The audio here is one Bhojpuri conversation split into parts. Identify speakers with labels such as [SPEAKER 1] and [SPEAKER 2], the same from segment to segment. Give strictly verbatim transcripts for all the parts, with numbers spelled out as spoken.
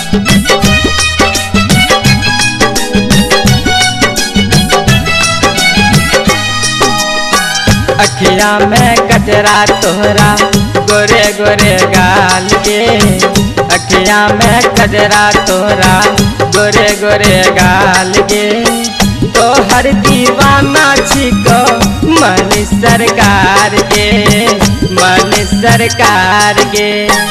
[SPEAKER 1] अखिया में कजरा तोहरा गोरे गोरे गाल के, अखिया में कजरा तोहरा गोरे गोरे गाल के, तो हर दीवाना छिको मन सरकार के, मन सरकार के।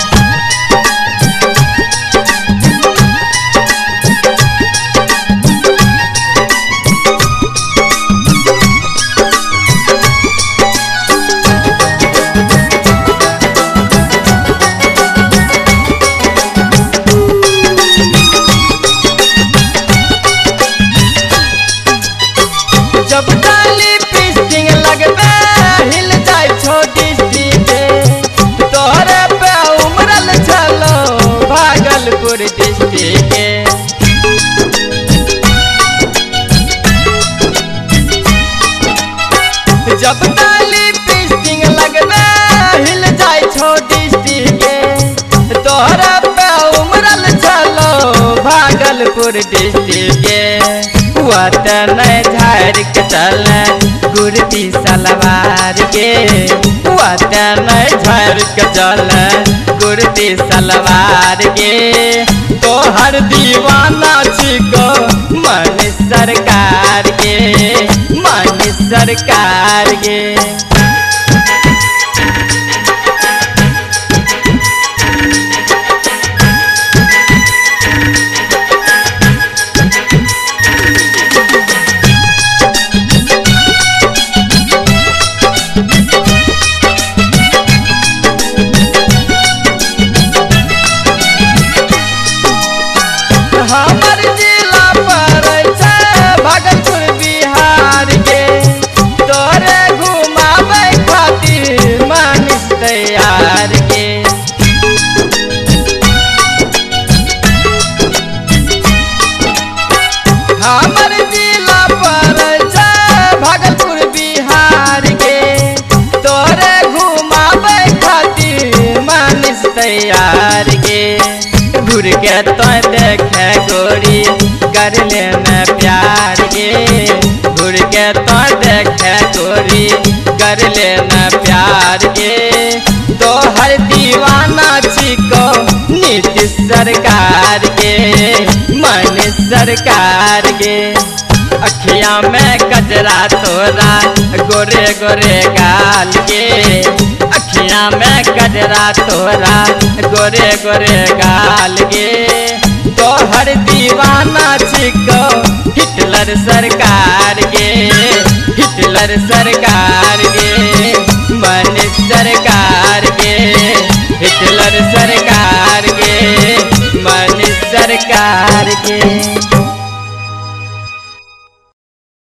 [SPEAKER 1] जब डाली पिस्टिंग लगबे हिल जाए छोटी सी के, तोहरे पे उमरल छलो भागलपुर डिस्ट्रिक्ट के। जब डाली पिस्टिंग लगबे हिल जाए छोटी सी के, तोहरे पे उमरल छलो भागलपुर डिस्ट्रिक्ट के। वतन झाड़ के चल गुरती सलवार के, वतन झाड़ के चल गुरती सलवार के, तो हर दीवाना छिको मन सरकार के, मन सरकार के। हमर जिला पर भागलपुर बिहार के, तोरे घुमावे खातिर मानिस तैयार के। हमर जिला पर भागलपुर बिहार के, तोरे घुमावे खातिर मानिस तैयार के। घूर के तो देखे गोरी कर लेना प्यार के, घूर के तो देखे गोरी कर लेना प्यार के, तो हर दीवाना छिको नीतीश सरकार के, मन सरकार के। अखिया में कजरा तोरा गोरे गोरे गाल के, अखिया में कजरा तोरा गोरे गोरे गाल के, तो हर दीवाना छिको हिटलर सरकार के, हिटलर सरकार